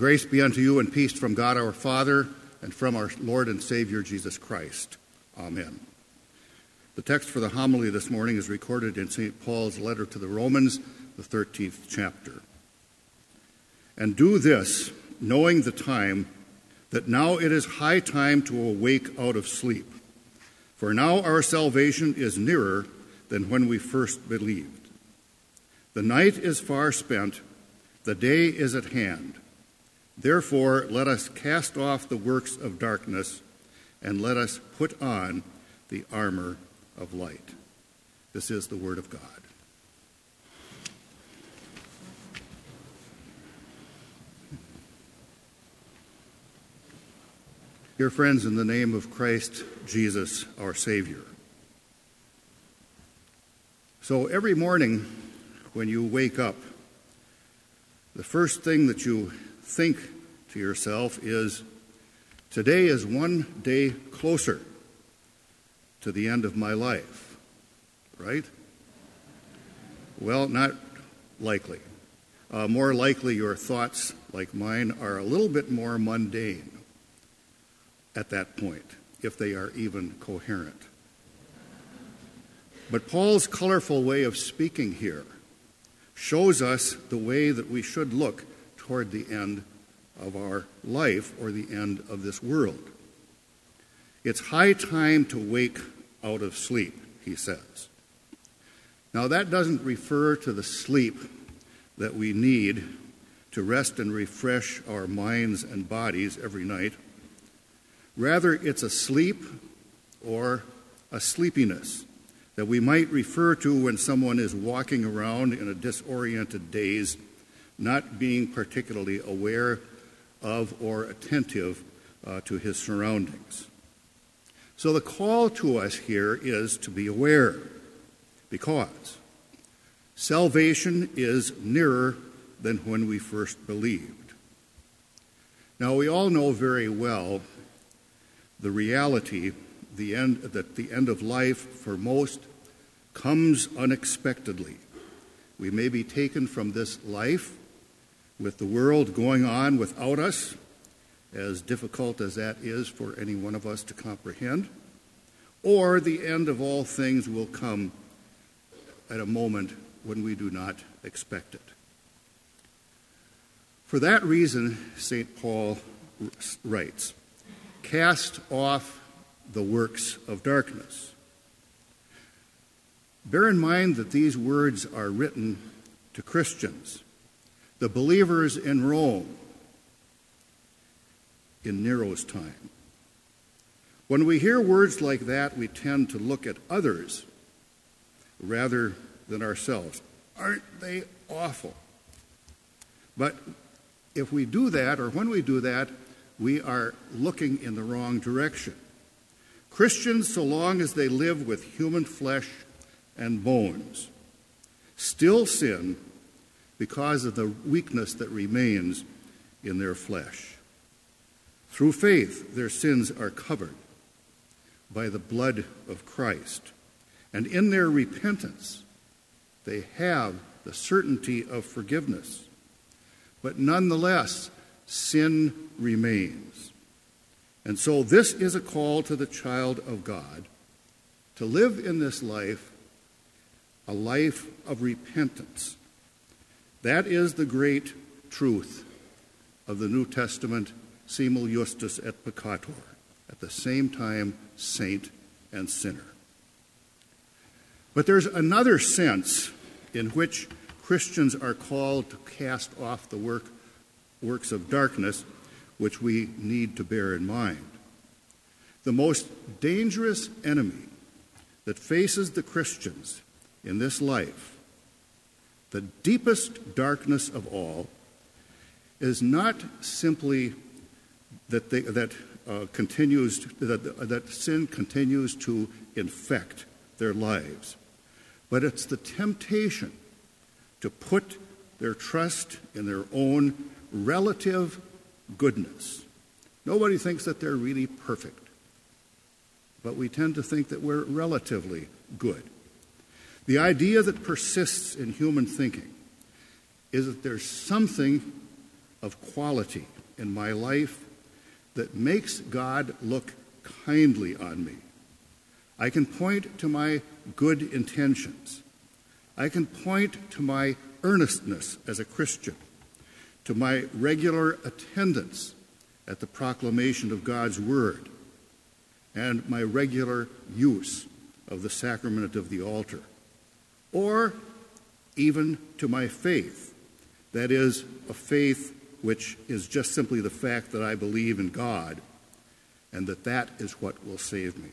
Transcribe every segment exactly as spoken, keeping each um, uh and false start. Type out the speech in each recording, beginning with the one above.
Grace be unto you and peace from God our Father and from our Lord and Savior Jesus Christ. Amen. The text for the homily this morning is recorded in Saint Paul's letter to the Romans, the thirteenth chapter. And do this, knowing the time, that now it is high time to awake out of sleep. For now our salvation is nearer than when we first believed. The night is far spent, the day is at hand. Therefore, let us cast off the works of darkness, and let us put on the armor of light. This is the word of God. Dear friends, in the name of Christ Jesus, our Savior. So every morning when you wake up, the first thing that you think to yourself is, today is one day closer to the end of my life, right? Well, not likely. Uh, more likely your thoughts, like mine, are a little bit more mundane at that point, if they are even coherent. But Paul's colorful way of speaking here shows us the way that we should look toward the end of our life or the end of this world. It's high time to wake out of sleep, he says. Now, that doesn't refer to the sleep that we need to rest and refresh our minds and bodies every night. Rather, it's a sleep or a sleepiness that we might refer to when someone is walking around in a disoriented daze, not being particularly aware of or attentive uh, to his surroundings. So the call to us here is to be aware, because salvation is nearer than when we first believed. Now, we all know very well the reality the end, that the end of life for most comes unexpectedly. We may be taken from this life with the world going on without us, as difficult as that is for any one of us to comprehend, or the end of all things will come at a moment when we do not expect it. For that reason, Saint Paul writes, "Cast off the works of darkness." Bear in mind that these words are written to Christians, the believers in Rome, in Nero's time. When we hear words like that, we tend to look at others rather than ourselves. Aren't they awful? But if we do that, or when we do that, we are looking in the wrong direction. Christians, so long as they live with human flesh and bones, still sin because of the weakness that remains in their flesh. Through faith, their sins are covered by the blood of Christ, and in their repentance, they have the certainty of forgiveness. But nonetheless, sin remains. And so this is a call to the child of God to live in this life a life of repentance. That is the great truth of the New Testament, simul justus et peccator, at the same time saint and sinner. But there's another sense in which Christians are called to cast off the work, works of darkness, which we need to bear in mind. The most dangerous enemy that faces the Christians in this life, the deepest darkness of all, is not simply that they, that uh, continues that that sin continues to infect their lives, but it's the temptation to put their trust in their own relative goodness. Nobody thinks that they're really perfect, but we tend to think that we're relatively good. The idea that persists in human thinking is that there's something of quality in my life that makes God look kindly on me. I can point to my good intentions. I can point to my earnestness as a Christian, to my regular attendance at the proclamation of God's word, and my regular use of the sacrament of the altar, or even to my faith, that is, a faith which is just simply the fact that I believe in God and that that is what will save me.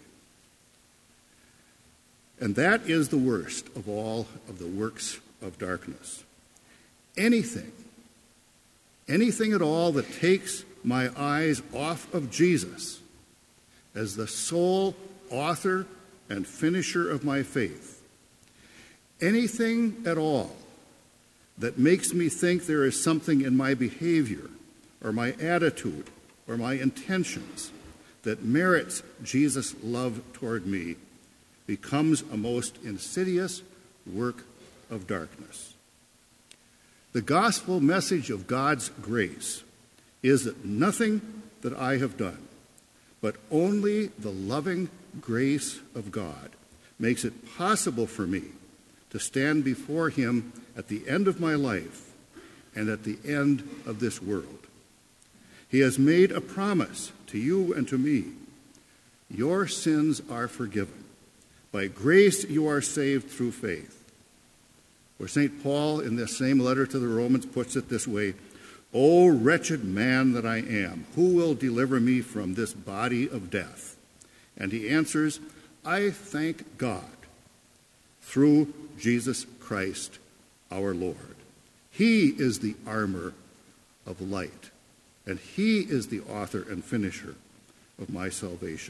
And that is the worst of all of the works of darkness. Anything, anything at all that takes my eyes off of Jesus as the sole author and finisher of my faith, anything at all that makes me think there is something in my behavior or my attitude or my intentions that merits Jesus' love toward me becomes a most insidious work of darkness. The gospel message of God's grace is that nothing that I have done, but only the loving grace of God makes it possible for me to stand before him at the end of my life and at the end of this world. He has made a promise to you and to me. Your sins are forgiven. By grace you are saved through faith. Or Saint Paul, in this same letter to the Romans, puts it this way, O wretched man that I am, who will deliver me from this body of death? And he answers, I thank God through Jesus Christ our Lord. He is the armor of light, and he is the author and finisher of my salvation.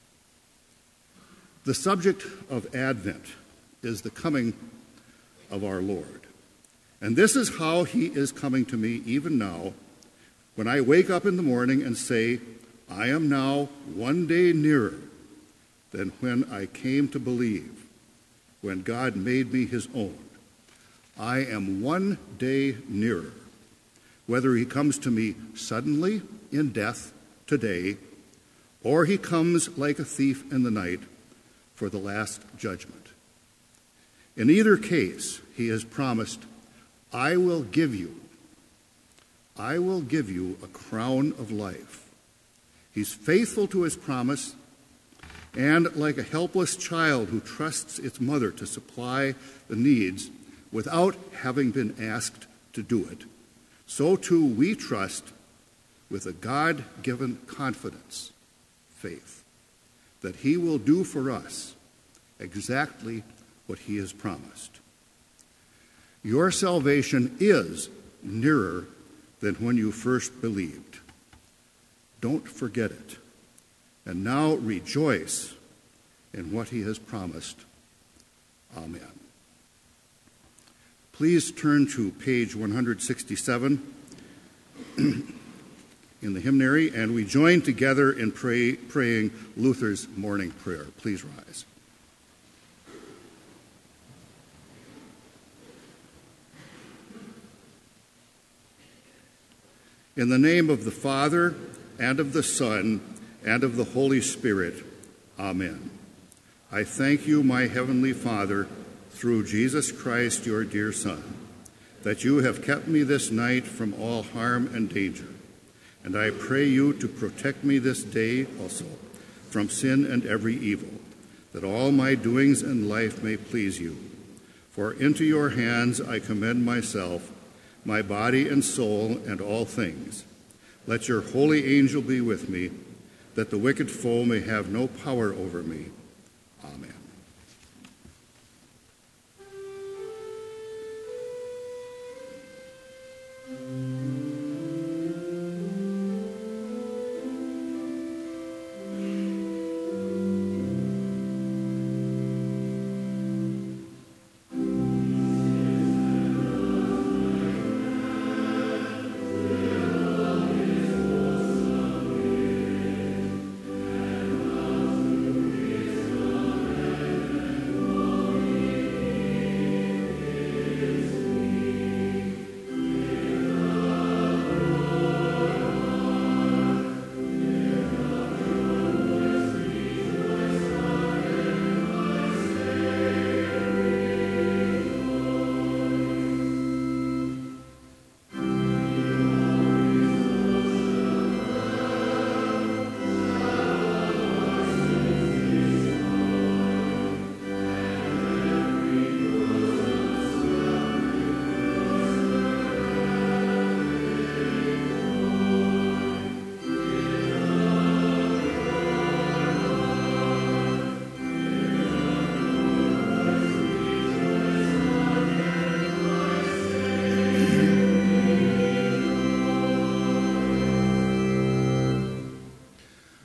The subject of Advent is the coming of our Lord. And this is how he is coming to me even now, when I wake up in the morning and say, I am now one day nearer than when I came to believe, when God made me his own. I am one day nearer, whether he comes to me suddenly in death today, or he comes like a thief in the night for the last judgment. In either case, he has promised, I will give you, I will give you a crown of life. He's faithful to his promise, and like a helpless child who trusts its mother to supply the needs without having been asked to do it, so too we trust with a God-given confidence, faith, that he will do for us exactly what he has promised. Your salvation is nearer than when you first believed. Don't forget it. And now rejoice in what he has promised. Amen. Please turn to page one sixty-seven in the hymnary, and we join together in pray, praying Luther's morning prayer. Please rise. In the name of the Father, and of the Son, and of the Holy Spirit. Amen. I thank you, my heavenly Father, through Jesus Christ, your dear Son, that you have kept me this night from all harm and danger. And I pray you to protect me this day also from sin and every evil, that all my doings in life may please you. For into your hands I commend myself, my body and soul, and all things. Let your holy angel be with me, that the wicked foe may have no power over me. Amen.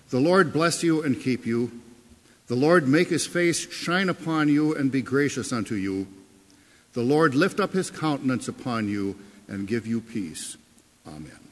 The Lord bless you and keep you. The Lord make his face shine upon you and be gracious unto you. The Lord lift up his countenance upon you and give you peace. Amen.